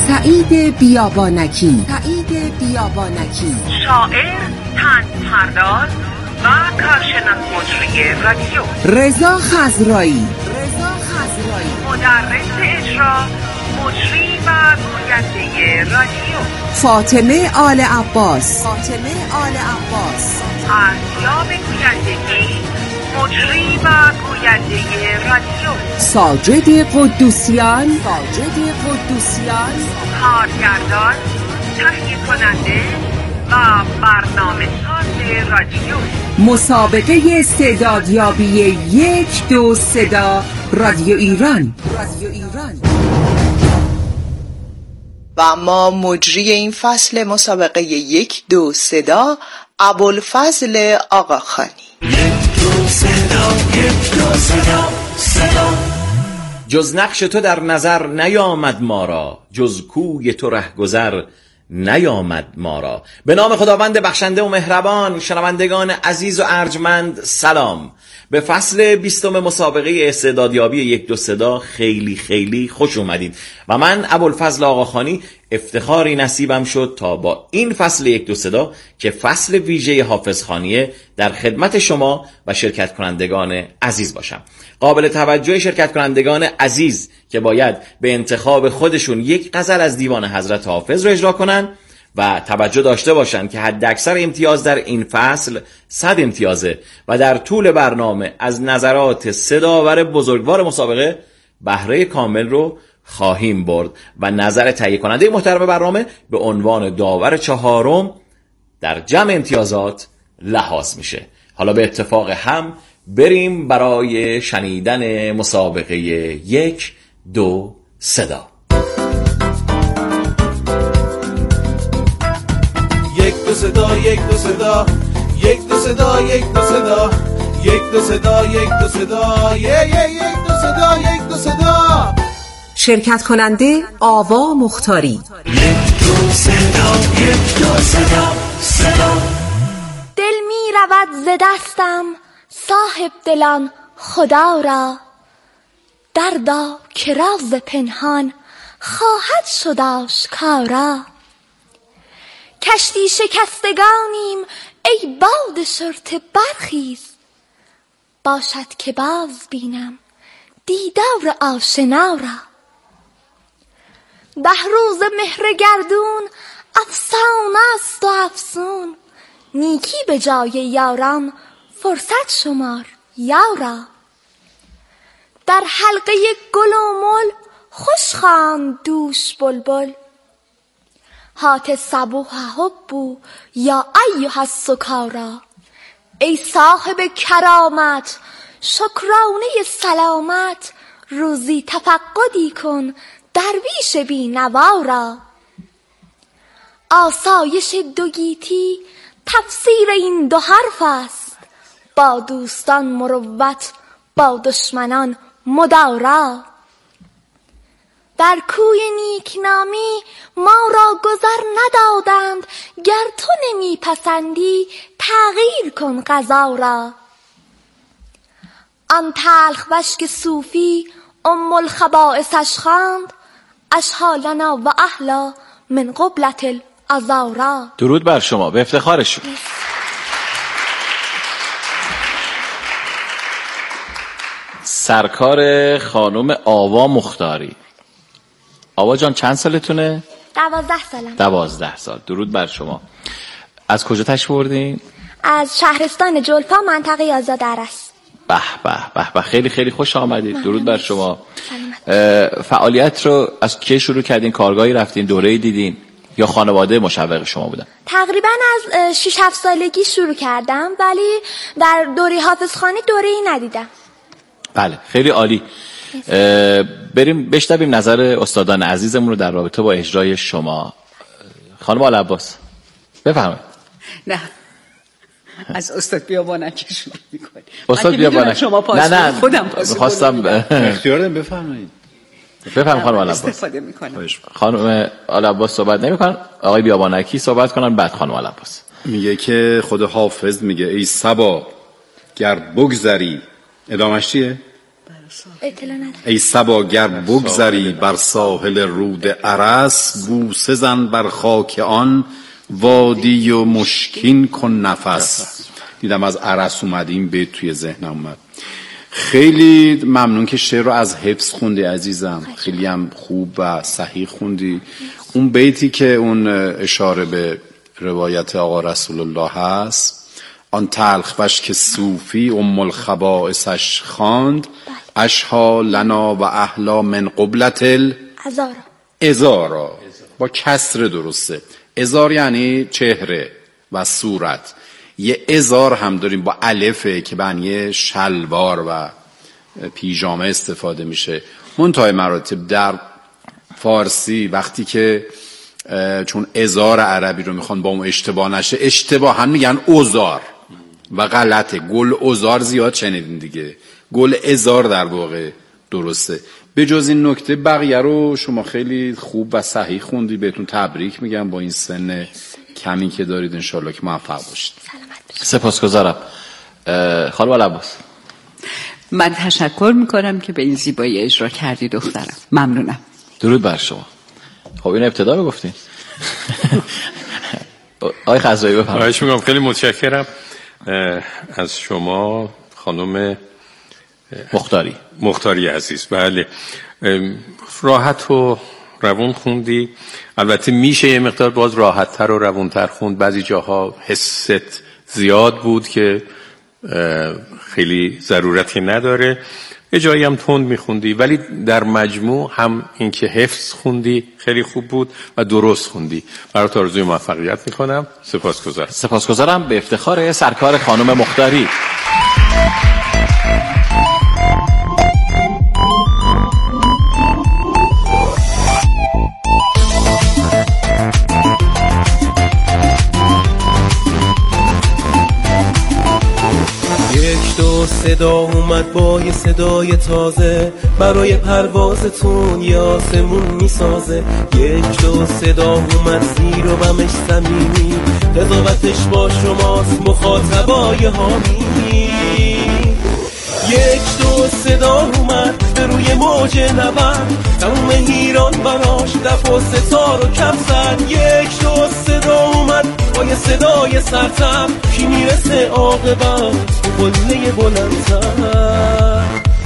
سعید بیابانکی شاعر، تن‌پرداز و کارشناس مجری رادیو. رضا خضرایی مدرس اجرا، مجری و گوینده رادیو. فاطمه آل عباس ارزیاب گویندگی، مجری و گوینده رادیو. ساجد قدوسیان کارگردان، تهیه کننده و برنامه ساز رادیو. مسابقه استعدادیابی 1 2 صدا رادیو ایران. و اما مجری این فصل مسابقه 1 2 صدا ابوالفضل آقاخانی. 1 2 صدا جز نقش تو در نظر نیامد ما را، جز کوی تو رهگذر نیامد ما را. به نام خداوند بخشنده و مهربان. شنوندگان عزیز و ارجمند سلام. به فصل 20 مسابقه استعدادیابی 1 2 صدا خیلی خیلی خوش اومدید و من ابوالفضل آقاخانی افتخاری نصیبم شد تا با این فصل 1 2 صدا که فصل ویژه حافظخوانیه در خدمت شما و شرکت کنندگان عزیز باشم. قابل توجه شرکت کنندگان عزیز که باید به انتخاب خودشون یک غزل از دیوان حضرت حافظ رو اجرا کنن و توجه داشته باشن که حداکثر امتیاز در این فصل 100 امتیازه و در طول برنامه از نظرات صداور بزرگوار مسابقه بهره کامل رو خواهیم برد و نظر تهیه کننده محترم برنامه به عنوان داور 4م در جمع امتیازات لحاظ میشه. حالا به اتفاق هم بریم برای شنیدن مسابقه 1 2 صدا. 1 2 صدا 1 2 صدا 1 2 صدا 1 2 صدا 1 2 صدا 1 2 صدا 1 2 صدا 1 2 صدا. شرکت کننده آوا مختاری. 1 2 صدا 1 2 صدا. دل می رود ز دستم صاحب دلان خدا را، دردا که راز پنهان خواهد شد آشکارا. کشتی شکستگانیم ای باد شرطه برخیز، باشد که باز بینم دیدار آشنا را. بهروز مهر گردون افسانه است و افسون، نیکی به جای یاران فرصت شمار یارا. در حلقه گل و مل خوش خواند دوش بلبل، هات صبوح حبو یا ایها السکارا. ای صاحب کرامت شکرانه سلامت، روزی تفقدی کن درویش بی نوا را. آسایش دو گیتی تفسیر این دو حرف است، با دوستان مروت با دشمنان مدارا. در کوی نیکنامی ما را گذر ندادند، گر تو نمی پسندی تغییر قضا قضا را. آن تلخ بشک صوفی ام الخبائثش خواند، اشهی لنا و احلی من قبلة العذارا. درود بر شما، به افتخارشون. سرکار خانم آوا مختاری. آوا جان چند سالتونه؟ 12 سالم. 12 سال. درود بر شما. از کجا تشریف آوردین؟ از شهرستان جلپا، منطقه آزاد عرس. به به به به، خیلی خیلی خوش آمدید. درود بر شما. فعالیت رو از کی شروع کردین؟ کارگاهی رفتین؟ دوره‌ای دیدین یا خانواده مشوق شما بودن؟ تقریبا از 6-7 سالگی شروع کردم، ولی در دوره حافظخوانی دوره‌ای ندیدم. بله خیلی عالی. بریم بشنویم نظر استادان عزیزمون رو در رابطه با اجرای شما. خانم آل عباس بفرمایید. نه از استاد بیابانکی شروع می‌کنی. استاد بیابانکی شما پاس نه خودم پاس خواستم اختیار دارم بفرمایید. بفرمایید خانم آل عباس. استفاده می‌کنم. خانم آل عباس صحبت نمی‌کنن، آقای بیابانکی صحبت کنن، بعد خانم آل عباس. میگه که خود حافظ میگه ای صبا گر بگذری، ادامش چیه؟ اطلاع ندارم. ای صبا گر بگذری بر ساحل رود ارس، بوسه زن بر خاک آن وادی و مشکین کن نفس. دیدم از ارس اومدیم بیت توی ذهنم اومد. خیلی ممنون که شعر رو از حفظ خوندی عزیزم، خیلی هم خوب و صحیح خوندی. اون بیتی که اون اشاره به روایت آقا رسول الله هست، آن تلخ که صوفی الخبائثش خواند، اشها لنا و احلا من قبلت ازارا، با کسر درسته. ازار یعنی چهره و صورت. یه ازار هم داریم با الفه که معنی شلوار و پیژامه استفاده میشه. منتهای مراتب در فارسی وقتی که چون ازار عربی رو میخوان با اون اشتباه نشه، اشتباه هم میگن اوزار و غلطه. گل اوزار زیاد شنیدین دیگه، گل ازار در واقع درسته. به جز این نکته بقیه رو شما خیلی خوب و صحیح خوندی. بهتون تبریک میگم با این سن کمی که دارید، انشالله که موفق باشید. سپاسگزارم. خانم عباس، من تشکر میکنم که به این زیبایی اجرا کردی دخترم. ممنونم. درود بر شما. خب این ابتدا رو گفتین. آقای خزایی بفرمایید. خواهش میکنم. خیلی متشکرم از شما خانم مختاری عزیز. بله، راحت و روون خوندی. البته میشه یه مقدار باز راحت‌تر و روون‌تر خوند. بعضی جاها حست زیاد بود که خیلی ضرورتی نداره. یه جایی هم تند میخوندی، ولی در مجموع هم این که حفظ خوندی خیلی خوب بود و درست خوندی. برات آرزوی موفقیت میکنم. سپاسگزارم. به افتخار سرکار خانم مختاری. صدا اومد با یه صدای تازه، برای پروازتون یه آسمون میسازه. یک دو صدا اومد زیر و بمش صمیمی، قضاوتش با شماست مخاطبای حامی. یک دو صدا اومد به روی موج نبرد، تموم ایران براش دف و ستار و کف زد. یک دو صدا اومد با یه صدای سرتر، کی میرسه عاقبت قله بلندتر.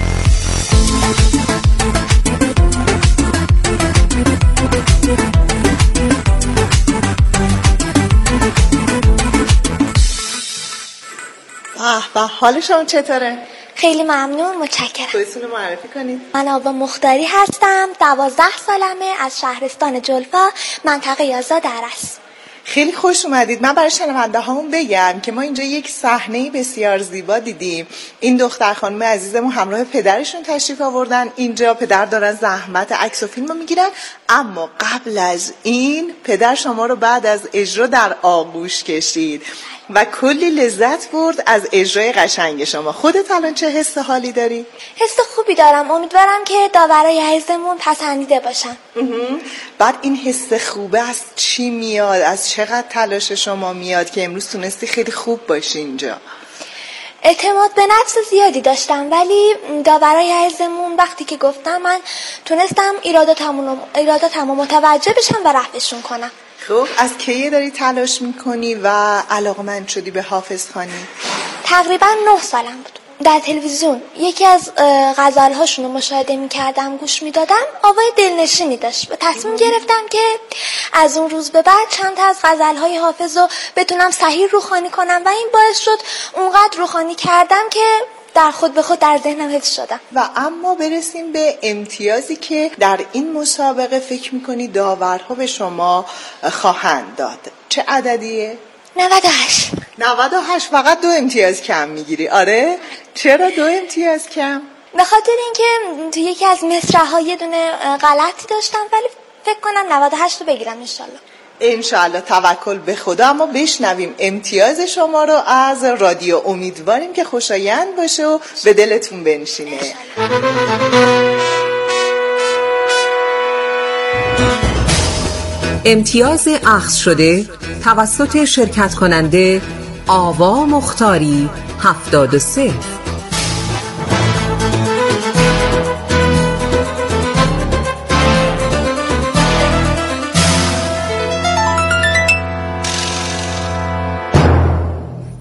به حال شما چطوره؟ خیلی ممنون، متشکرم. خودتون رو معرفی کنید. من آوا مختاری هستم، 12 سالمه، از شهرستان جلفا، منطقه آزاد ارس. خیلی خوش اومدید. من برای شنونده هامون بگم که ما اینجا یک صحنه بسیار زیبا دیدیم. این دختر خانم عزیزمون همراه پدرشون تشریف آوردن اینجا. پدر دارن زحمت عکس و فیلم رو میگیرن، اما قبل از این پدر شما رو بعد از اجرا در آغوش کشید و کلی لذت برد از اجرای قشنگ شما. خودت الان چه حس حالی داری؟ حس خوبی دارم. امیدوارم که داورای عزیزمون پسندیده باشن. بعد این حس خوبه از چی میاد؟ از چقدر تلاش شما میاد که امروز تونستی خیلی خوب باشی اینجا؟ اعتماد به نفس زیادی داشتم، ولی داورای عزیزمون وقتی که گفتم من تونستم ایراداتمو متوجه بشم و رفعشون کنم. خب از کی داری تلاش میکنی و علاقمند شدی به حافظ خوانی؟ تقریبا 9 سالم بود. در تلویزیون یکی از غزلهاشون رو مشاهده میکردم، گوش میدادم، آوای دلنشینی داشت و تصمیم گرفتم که از اون روز به بعد چند تا از غزلهای حافظ رو بتونم صحیح روخوانی کنم و این باعث شد اونقدر روخوانی کردم که در خود به خود در ذهنم حفظ شدم. و اما برسیم به امتیازی که در این مسابقه فکر میکنی داورها به شما خواهند داد. چه عددیه؟ 98. فقط 2 امتیاز کم میگیری. آره؟ چرا 2 امتیاز کم؟ به خاطر اینکه تو یکی از مصرع‌ها یه دونه غلطی داشتم، ولی فکر کنم 98 رو بگیرم انشالله. انشالله، توکل به خدا. اما بشنویم امتیاز شما رو از رادیو. امیدواریم که خوشایند باشه و به دلتون بنشینه. امتیاز اخذ شده توسط شرکت کننده آوا مختاری 73.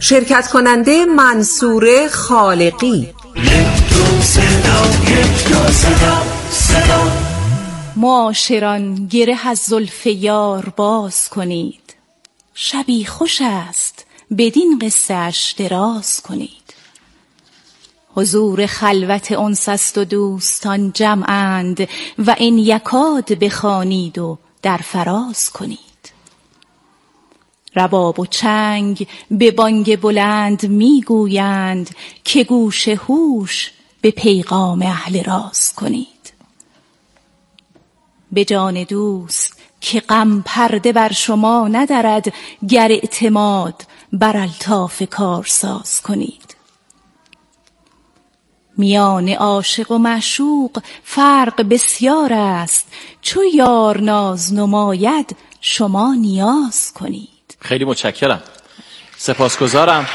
شرکت کننده منصور خالقی. معاشران گره از زلف یار باز کنید، شبی خوش است بدین قصه اش دراز کنید. حضور خلوت انس است و دوستان جمعند، و این یکاد بخوانید و در فراز کنید. رباب و چنگ به بانگ بلند میگویند، که گوش هوش به پیغام اهل راز کنید. به جان دوست که غم پرده بر شما ندارد، گر اعتماد بر الطاف کارساز کنید. میان عاشق و معشوق فرق بسیار است، چو یار ناز نماید شما نیاز کنید. خیلی متشکرم، سپاسگزارم.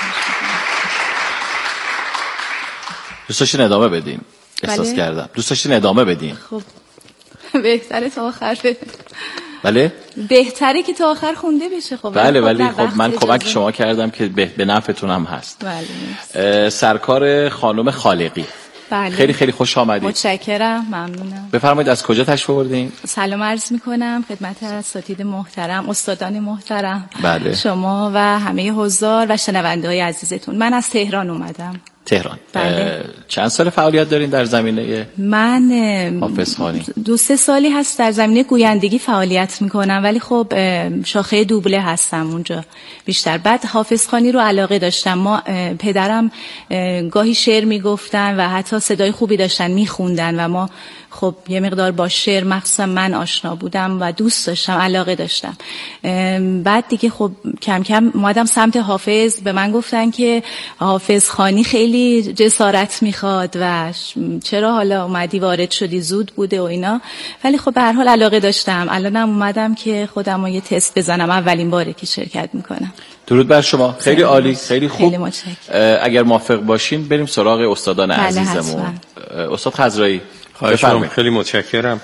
دوست داشتین ادامه بدین؟ احساس کردم دوست داشتین ادامه بدین. خب بهتره تا آخر بله؟ بهتره که تا آخر خونده بشه. خب بله ولی خب من کمک شما کردم که به نفعتون هم هست. بله. سرکار خانم خالقی. بله. خیلی خیلی خوش آمدید. متشکرم، ممنونم. بفرمایید از کجا تشریف آوردین؟ سلام عرض میکنم خدمت اساتید محترم، استادان محترم. بله. شما و همه حضار و شنونده‌های عزیزتون. من از تهران اومدم. تهران. بله. چند سال فعالیت دارین در زمینه من حافظخوانی؟ 2-3 سالی هست در زمینه گویندگی فعالیت میکنم، ولی خب شاخه دوبله هستم اونجا بیشتر. بعد حافظخوانی رو علاقه داشتم. ما پدرم گاهی شعر میگفتن و حتی صدای خوبی داشتن میخوندن و ما خب یه مقدار با شعر مخصوصا من آشنا بودم و دوست داشتم، علاقه داشتم. بعد دیگه خب کم کم اومدم سمت حافظ. به من گفتن که حافظخوانی خیلی جسارت میخواد و چرا حالا اومدی وارد شدی، زود بوده و اینا، ولی خب به هر حال علاقه داشتم. الانم اومدم که خودم یه تست بزنم، اولین باره که شرکت میکنم. درود بر شما. خیلی عالی، خیلی خوب. خیلی متشکرم. اگر موافق باشین بریم سراغ استادان عزیزمون. استاد خضرایی بفرمایید. خیلی متشکرم،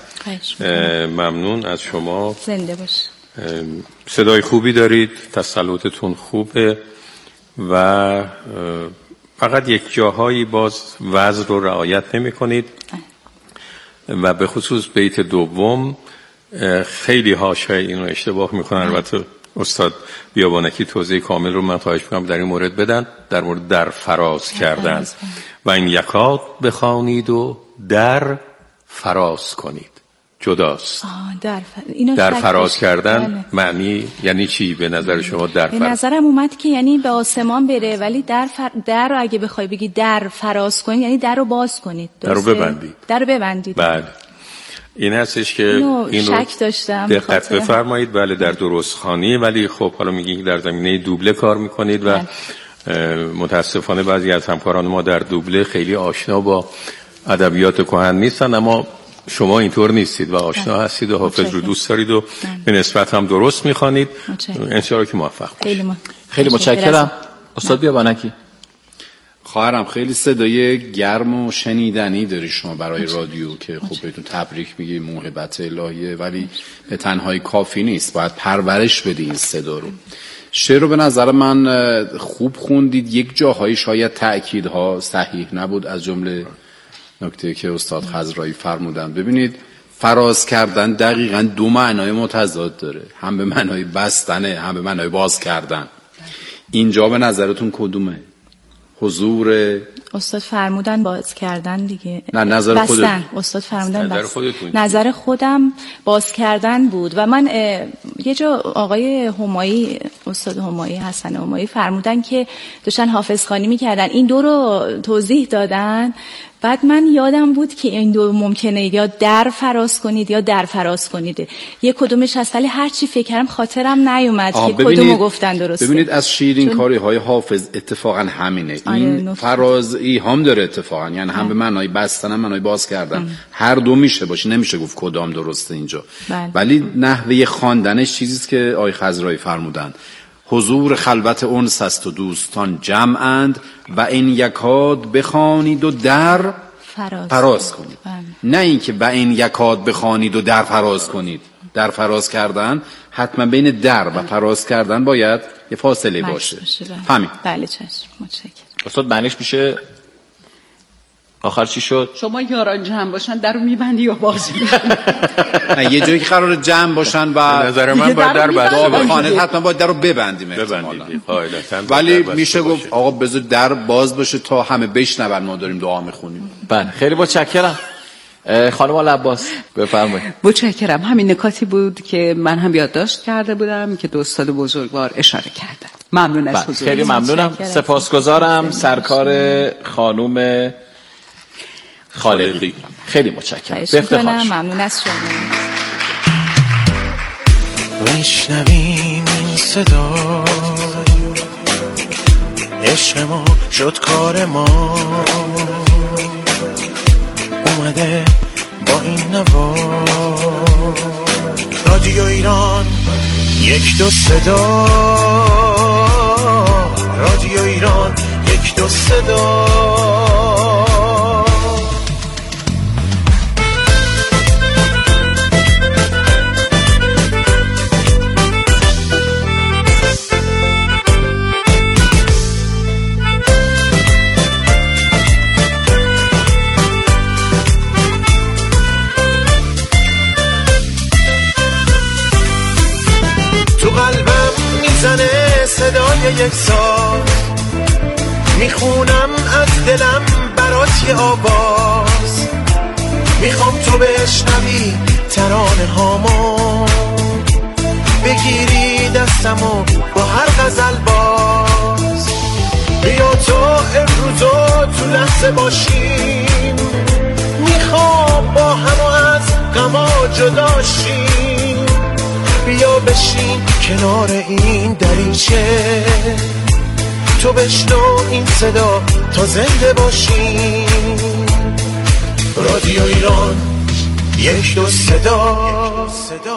ممنون از شما. زنده باش. صدای خوبی دارید، تسلطتون خوبه و فقط یک جاهایی باز وزن رو رعایت نمی کنید و به خصوص بیت دوم خیلی حاشیه اینو اشتباه میکنن. البته استاد بیابانکی توضیح کامل رو من خواهش میکنم در این مورد بدن، در مورد در فراز کردن. و این یکات بخوانید و در فراز کنید جداست. در فراز کردن معنی یعنی چی به نظر شما؟ در به نظرم اومد که یعنی به آسمان بره، ولی در رو اگه بخوای بگی در فراز کنید یعنی در رو باز کنید، در رو ببندید. در رو ببندید. بله این هستش که این رو شک داشتم. دقت بفرمایید. بله در درستخوانی، ولی خب حالا میگید در زمینه دوبله کار میکنید و متاسفانه بعضی از همکاران ما در دوبله خیلی آشنا با ادبیات کهن نیستن، اما شما اینطور نیستید و آشنا هستید و حافظ رو دوست دارید و به نسبت هم درست میخوانید. انشاءالله که موفق باشید. خیلی متشکرم. استاد بیابانکی. خواهرم خیلی صدای گرم و شنیدنی داری شما برای رادیو که خب بهتون تبریک میگی، موهبت الهیه، ولی به تنهایی کافی نیست، باید پرورش بدی این صدا رو. شعر رو به نظر من خوب خوندید. یک جاهایی شاید تأکیدها صحیح نبود، از جمله نکته که استاد خضرایی فرمودن. ببینید فراز کردن دقیقاً 2 معنای متضاد داره، هم به معنای بستنه هم به معنای باز کردن. اینجا به نظرتون کدومه؟ حضور استاد فرمودن باز کردن دیگه. نه نظر خودتون. استاد فرمودن نظر خودم باز کردن بود و من یه جا آقای همایی، استاد همایی، حسن همایی فرمودن که داشتن حافظخوانی میکردن، این دو رو توضیح دادن. بعد من یادم بود که این دو ممکنه یا در فراز کنید یا در فراز کنید، یک کدومش هست، ولی هر چی فکر کردم خاطرم نیومد که کدومو گفتن درسته. ببینید از شیرین کاری های حافظ اتفاقا همینه. این فراز ایهام داره اتفاقا، یعنی هم به معنای بستن هم معنای باز کردن. هر دو میشه باشه، نمیشه گفت کدام درسته اینجا. ولی نحوه خواندنش چیزیست که آقای خضرایی فرمودن. حضور خلوت انس است و دوستان جمعند، و این یکاد بخوانید و در فراز کنید. نه اینکه و این یکاد بخوانید و در فراز کنید. در فراز کردن حتما بین در و فراز کردن باید یه فاصله باشه. همین. بله چشم، متشکرم. استاد معنیش میشه آخر چی شد؟ شما یاران جمع باشن در رو میبندی یا باز میبندی؟ نه یه جایی که قرار جمع باشن و نظر من باید در بسته باشه. خانه حتما باید در رو ببندیم احتمالاً. ولی میشه گفت آقا بذار در باز باشه تا همه بشنون ما داریم دعا میخونیم. بله خیلی متشکرم. خانم عباس بفرمایید. متشکرم. همین نکاتی بود که من هم یادداشت کرده بودم که دو استاد بزرگوار اشاره کردن. ممنون از حضورتون. خیلی ممنونم. سپاسگزارم سرکار خانم خالقی. خیلی متشکرم. بفرمایید. ممنون از شما. بشنویم این صدا، عشق ما شد کار ما، اومده با این نوا. رادیو ایران یک دو صدا، رادیو ایران یک دو صدا. صدای یک سال میخونم از دلم برات یه آواز، میخوام تو بشنوی ترانه هامو، بگیری دستمو با هر غزل باز. بیا تو امروزو تو لحظه باشیم، میخوام با همو از غما جدا شیم. بیا بشین کنار این دریچه، تو بشنو این صدا تا زنده باشیم. رادیو ایران یک دو صدا.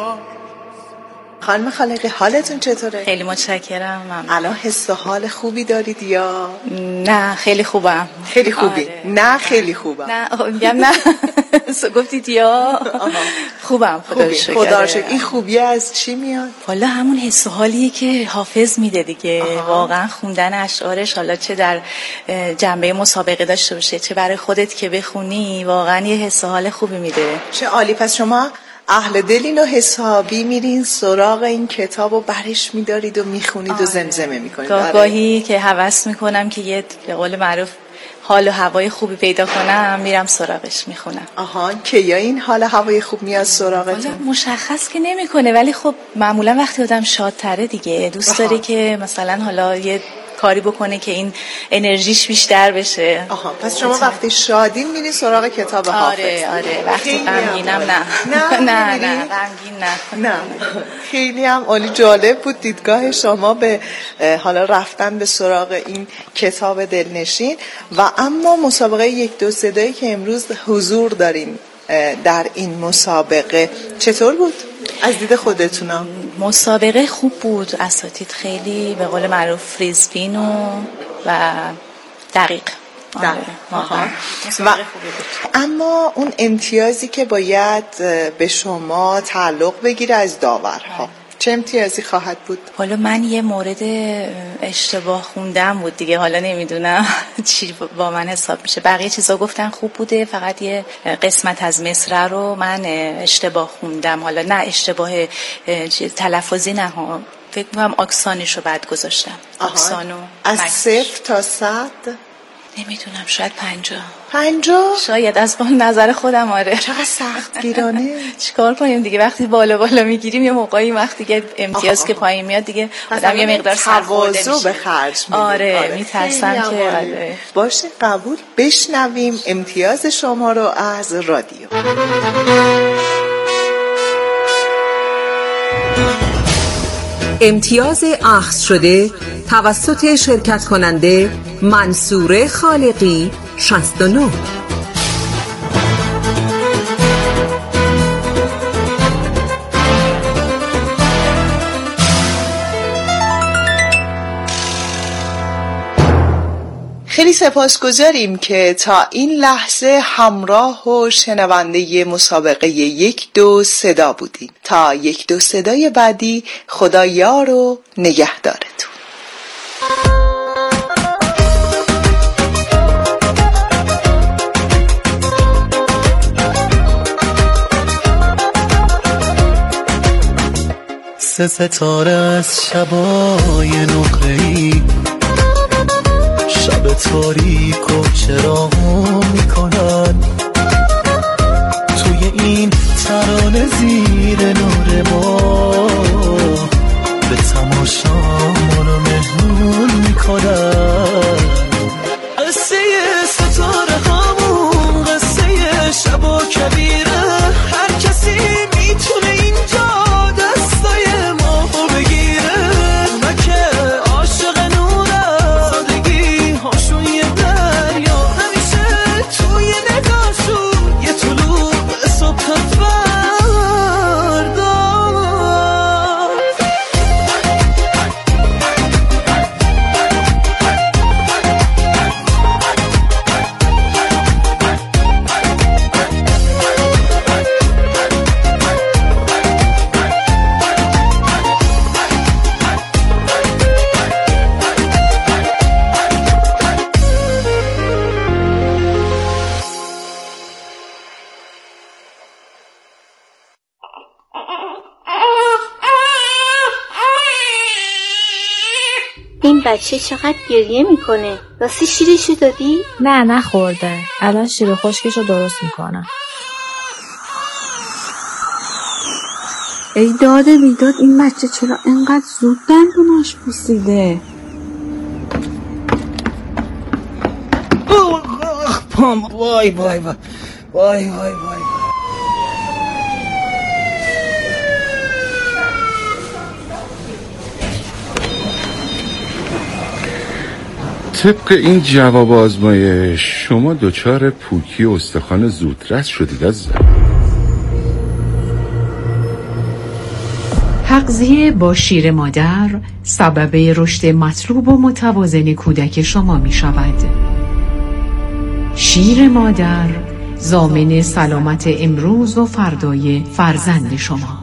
خانم خالقی حالتون چطوره؟ خیلی متشکرم. ممنون. الان حس و حال خوبی دارید یا نه؟ خیلی خوبم. خیلی خوبی؟ آره. نه خیلی خوبم. نه میگم نه. گفتید یا خوبم. خدا رو شکر. این خوبی از چی میاد؟ والا همون حس و حالیه که حافظ میده دیگه. واقعا خوندن اشعارش، حالا چه در جنبه مسابقه داشته باشه چه برای خودت که بخونی، واقعا یه حس و حال خوبی میده. چه عالی. پس شما اهل دلین و حسابی میرین سراغ این کتاب و برش میدارید و میخونید و زمزمه میکنید. گاهی که هوس میکنم که یه به قول معروف حال و هوای خوبی پیدا کنم میرم سراغش میخونم. که یا این حال هوای خوب میاد سراغتون؟ مشخص که نمیکنه، ولی خب معمولا وقتی آدم شادتره دیگه دوست داره که مثلا حالا یه کاری بکنه که این انرژیش بیشتر بشه. پس شما وقتی شادین میری سراغ کتاب حافظ؟ آره. وقتی غمگینم نه غمگین نه. خیلی هم عالی. جالب بود دیدگاه شما به حالا رفتن به سراغ این کتاب دلنشین. و اما مسابقه یک دو صدایی که امروز حضور دارین در این مسابقه چطور بود از دید خودتون؟ مسابقه خوب بود. اساتید خیلی به قول معروف فریزبین و دقیق. اما اون امتیازی که باید به شما تعلق بگیره از داورها چه امتیازی خواهد بود؟ حالا من یه مورد اشتباه خوندم بود دیگه، حالا نمیدونم چی با من حساب میشه. بقیه چیزا گفتن خوب بوده، فقط یه قسمت از مصرع رو من اشتباه خوندم. حالا نه اشتباه تلفظی نه ها، فکر می‌کنم آکسانش رو بعد گذاشتم. آکسانو از 0 تا 100 نمیدونم، شاید 50 شاید، از نظر خودم. آره چقدر سخت گیرانه. چیکار کنیم دیگه وقتی بالا میگیریم یه موقعی وقتی که امتیاز که پایین میاد دیگه آدم یه مقدار سرخورده میشه. به خرج میده. آره میترسم که آره. باشه قبول. بشنویم امتیاز شما رو از رادیو. امتیاز اخذ شده توسط شرکت کننده منصور خالقی 69. خیلی سپاسگزاریم که تا این لحظه همراه و شنونده مسابقه یک دو صدا بودیم. تا یک دو صدای بعدی، خدا یار و نگهدارتون. عکس ستاره از شبای نقره‌ای، شب تاریک و چراغو میکنن توی این ترانه زیر نور ما، به تماشا منو مهمون میکنن. قصه ستاره هامون قصه شب و کبیره، هر کسی میتونه اینجا دستای ما بگیره. اونا که عاشق نوره، سادگی هاشون یه دریا، همیشه توی نگاهشون یه طلوع صبح فردا. این بچه چقدر گریه میکنه. راستی شیرشو دادی؟ نه نخورده، الان شیر خشکشو درست میکنم. ای داده بیداد، این بچه چرا انقدر زود دندوناش پوسیده؟ وای وای وای وای وای وای. طبق این جواب آزمایش شما دچار پوکی استخوان زودرس شدید عزیزم. تغذیه با شیر مادر سبب رشد مطلوب و متوازن کودک شما می شود. شیر مادر ضامن سلامت امروز و فردای فرزند شما.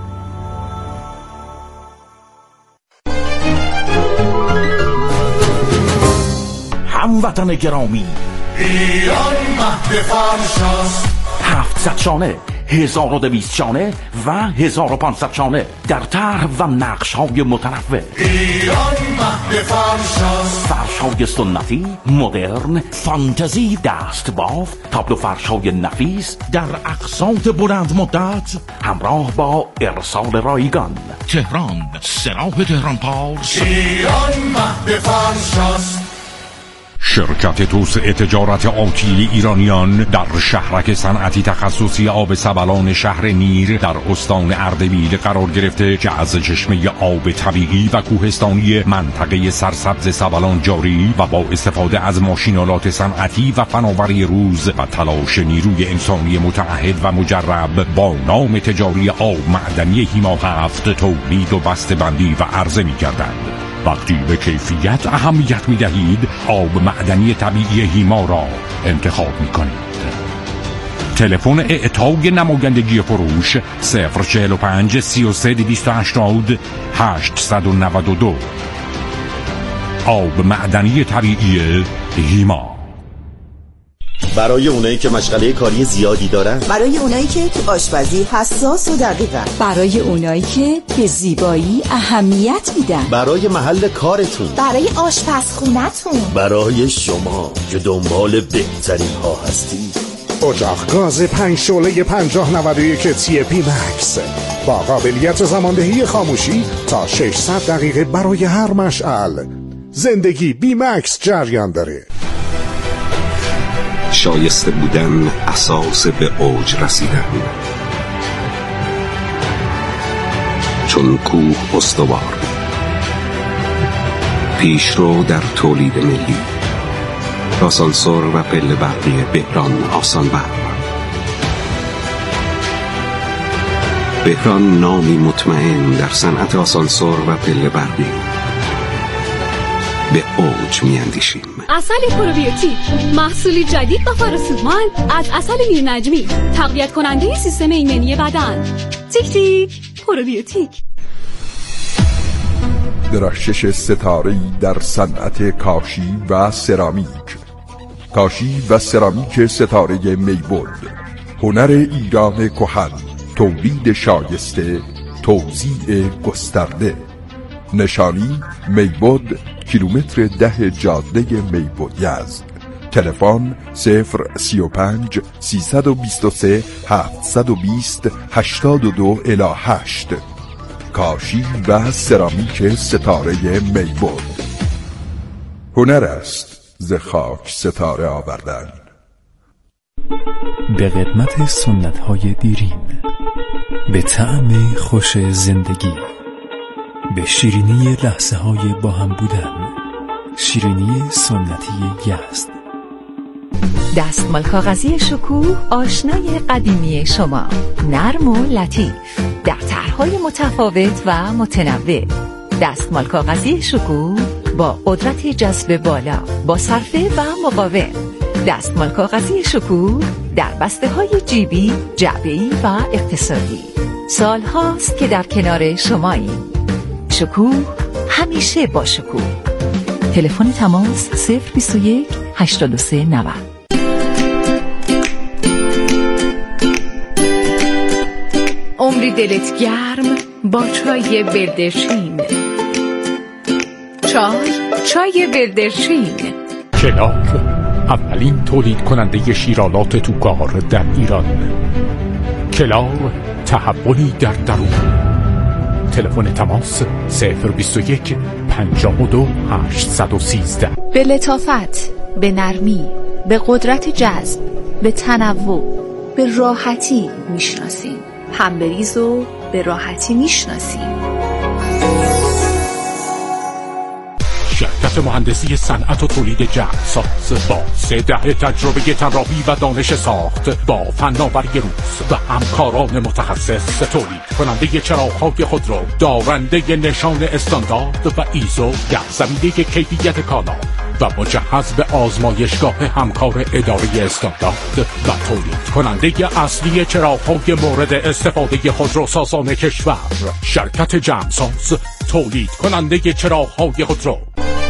هموطن گرامی، ایران مهد فرشاست. 700 شانه، 1200 شانه و 1500 شانه در طرح و نقش‌های متنوع. ایران مهد فرشاست. فرش‌های سنتی، مدرن، فانتزی، دستبافت، تابلو فرش‌های نفیس در اقساط بلند مدت همراه با ارسال رایگان. تهران، سراح تهران پارس. ایران مهد فرشاست. شرکت توسعه تجارت آتیل ایرانیان در شهرک صنعتی تخصصی آب سبلان شهر نیر در استان اردبیل قرار گرفته که از چشمه آب طبیعی و کوهستانی منطقه سرسبز سبلان جاری و با استفاده از ماشینالات صنعتی و فناوری روز و تلاش نیروی انسانی متعهد و مجرب با نام تجاری آب معدنی هیما 7 تولید و بسته‌بندی و عرضه می‌کردند. وقتی به کیفیت اهمیت می دهید، آب معدنی طبیعی هیما را انتخاب می کنید. تلفن اعطای نمایندگی فروش 045 33 280 892. آب معدنی طبیعی هیما. برای اونایی که مشغله کاری زیادی دارن، برای اونایی که تو آشپزی حساس و دقیقن، برای اونایی که به زیبایی اهمیت میدن، برای محل کارتون، برای آشپزخونتون، برای شما که دنبال بهترین ها هستید. اجاق گاز 5 شعله 5091 تی پی مکس با قابلیت زماندهی خاموشی تا 600 دقیقه برای هر مشعل. زندگی بی مکس جریان داره. شایسته بودن اساس به اوج رسیدن. چون کوه استوار، پیشرو در تولید ملی، آسانسور و پله برقی بهران آسان برق. بهران نامی مطمئن در صنعت آسانسور و پله برقی. به اوج میاندیشیم. عسل پروبیوتیک، محصولی جدید و فراسودمند از عسل نیرنجمی، تقویت کننده سیستم ایمنی بدن. تیک تیک پروبیوتیک. درخشش ستاره‌ای در صنعت کاشی و سرامیک. کاشی و سرامیک ستاره میبرد، هنر ایران کهن، تولید شایسته، توزیع گسترده. نشانی میبود، کیلومتر 10 جاده میبود یزد. تلفن 035 323 720 82 الی 8. کاشی و سرامیک ستاره میبود. هنر است ز خاک ستاره آوردن. به قدمت سنت‌های دیرین، به طعم خوش زندگی، به شیرینی لحظه‌های با هم بودن. شیرینی سنتی یزد. دستمال کاغذی شکوه آشنای قدیمی شما، نرم و لطیف در طرح‌های متفاوت و متنوع. دستمال کاغذی شکوه با قدرت جذب بالا، با صرفه و مقاوم. دستمال کاغذی شکوه در بسته‌های جیبی، جعبه‌ای و اقتصادی. سال هاست که در کنار شماییم. شکوه همیشه با شکوه. تلفن تماس 021 83 90. عمری دلت گرم با چای بلدرچین. چای بلدرچین. کلار، اولین تولید کننده شیرالات توکار در ایران. کلار، تحولی در درون. تلفن تماس 021 52 813. به لطافت، به نرمی، به قدرت جذب، به تنوع، به راحتی میشناسیم. هم بریز و به راحتی میشناسیم. شرکت مهندسی صنعت و تولید جعل‌ساز با 3 دهه تجربه طراحی و دانش ساخت، با فناوری روز و همکاران متخصص، تولید کننده چراغ‌های خودرو، دارنده نشان استاندارد و ایزو در زمینه کیفیت کالا و مجهز به آزمایشگاه همکار اداره استاندارد و تولید کننده اصلی چراغ‌های مورد استفاده خودروسازان کشور. شرکت جعل‌ساز، تولید کننده چراغ‌های خودرو.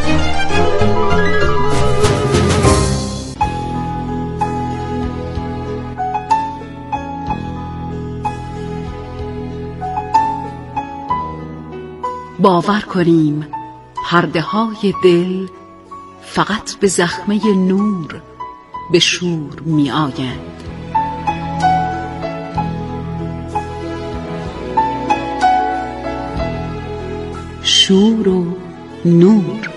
باور کنیم پرده های دل فقط به زخمه نور به شور می آیند. شور و نور.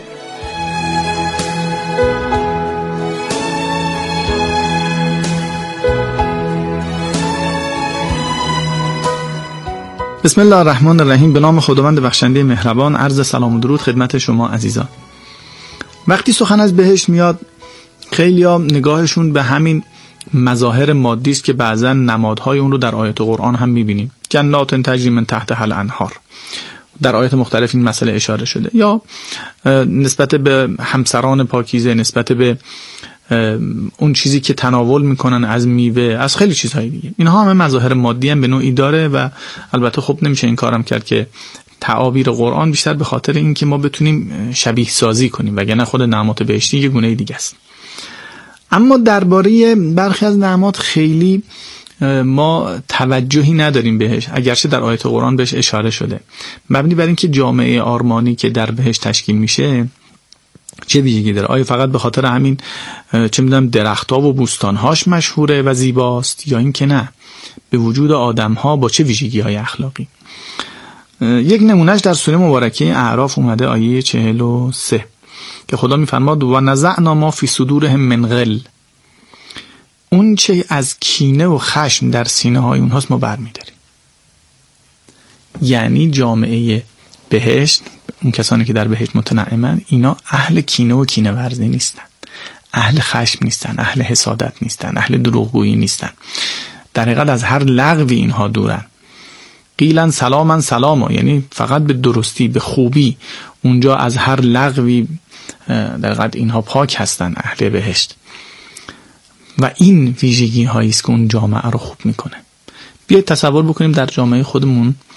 بسم الله الرحمن الرحیم. به نام خداوند بخشنده مهربان. عرض سلام و درود خدمت شما عزیزان. وقتی سخن از بهشت میاد، خیلی‌ها نگاهشون به همین مظاهر مادی است که بعضا نمادهای اون رو در آیات قرآن هم می‌بینیم. جنات تجری من تحتها الانهار، در آیات مختلف این مسئله اشاره شده. یا نسبت به همسران پاکیزه، نسبت به اون چیزی که تناول میکنن از میوه، از خیلی چیزهای دیگه. اینها همه مظاهر مادی هم به نوعی داره و البته خب نمیشه این کارم کرد که تعابیر قرآن بیشتر به خاطر این که ما بتونیم شبیه سازی کنیم، وگرنه خود نعمات بهشتی یه گونه دیگه است. اما درباره برخی از نعمات خیلی ما توجهی نداریم بهش، اگرچه در آیات قرآن بهش اشاره شده. مبنی بر این که جامعه آرمانی که در بهشت تشکیل میشه چه ویژگی داره؟ آیا فقط به خاطر همین چه میدونم درخت‌ها و بوستان‌هاش مشهوره و زیباست، یا این که نه، به وجود آدم‌ها با چه ویژگی‌های اخلاقی؟ یک نمونهش در سوره مبارکه اعراف اومده، آیه 43 که خدا میفرماد و نزعنا ما فی صدورهم من غل، اون چه از کینه و خشم در سینه‌های اونهاست ما برمی‌داریم. یعنی جامعه بهشت، اون کسانی که در بهشت متنعمن، اینا اهل کینه و کینه ورزی نیستن، اهل خشم نیستن، اهل حسادت نیستن، اهل دروغگویی نیستن. در حقیقت از هر لغوی اینها دورن. قیلن سلامن سلاما، یعنی فقط به درستی، به خوبی. اونجا از هر لغوی در حقیقت اینها پاک هستن، اهل بهشت. و این ویژگی هایی است که اون جامعه رو خوب میکنه. بیایید تصور بکنیم در جامعه خودمون